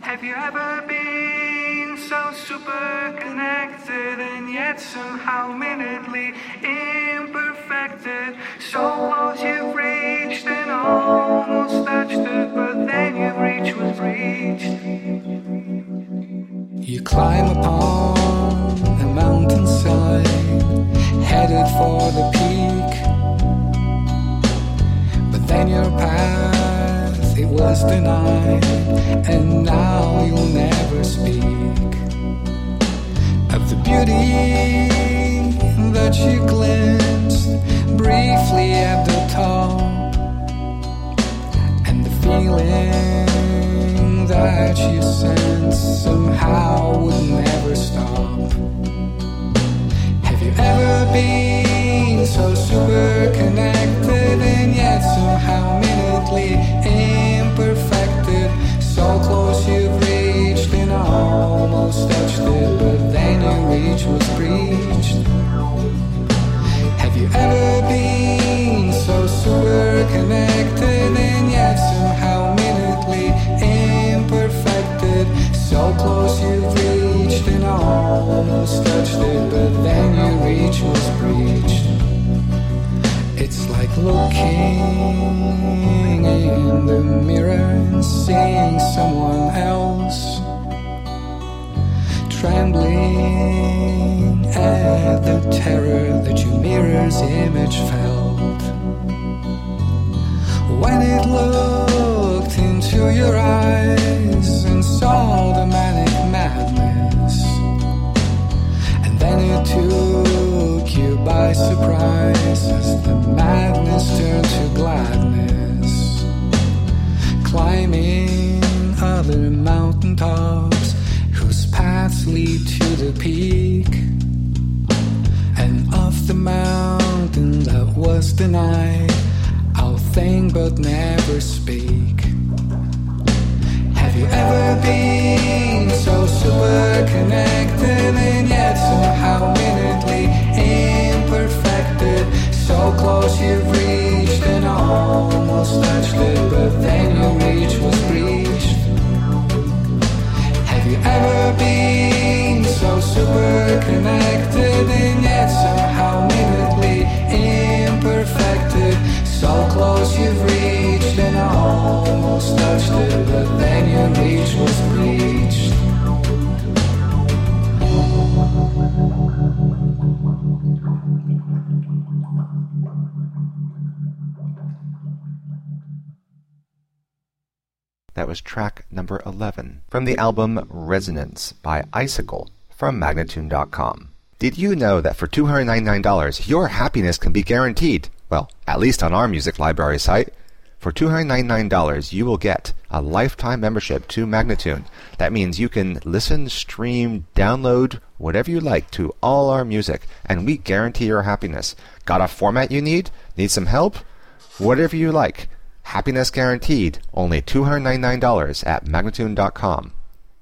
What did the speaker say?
Have you ever been so super connected and yet somehow minutely imperfected? So close you've reached and almost touched it, but then you've reached was reached. You climb upon a mountainside, headed for the peak, but then your path, it was denied, and now you'll never speak of the beauty that you glimpsed briefly at the top, and the feeling that you sense somehow would never stop. Have you ever been so super connected and yet somehow minutely imperfected? So close you've reached and almost touched it, but then your reach was breached. Have you ever been so super connected and yet somehow minutely imperfected? So close you've reached and almost touched it, but then your reach was breached. It's like looking in the mirror and seeing someone else, trembling at the terror that your mirror's image felt. When it looked into your eyes and saw the manic madness, and then it took you by surprise as the madness turned to gladness, climbing other mountaintops whose paths lead to the peak, and off the mountain that was denied, I'll think but never speak. Have you ever been so super connected and yet somehow minutely imperfected? So close you've reached and almost touched it, but then your reach was breached. Have you ever been so super connected and yet somehow minutely imperfected? So close you've reached and almost touched it, but then your reach was breached. That was track number 11 from the album Resonance by Icicle from Magnatune.com. Did you know that for $299 your happiness can be guaranteed? Well, at least on our music library site. For $299 you will get a lifetime membership to Magnatune. That means you can listen, stream, download, whatever you like to all our music, and we guarantee your happiness. Got a format you need? Need some help? Whatever you like. Happiness guaranteed. Only $299 at Magnatune.com.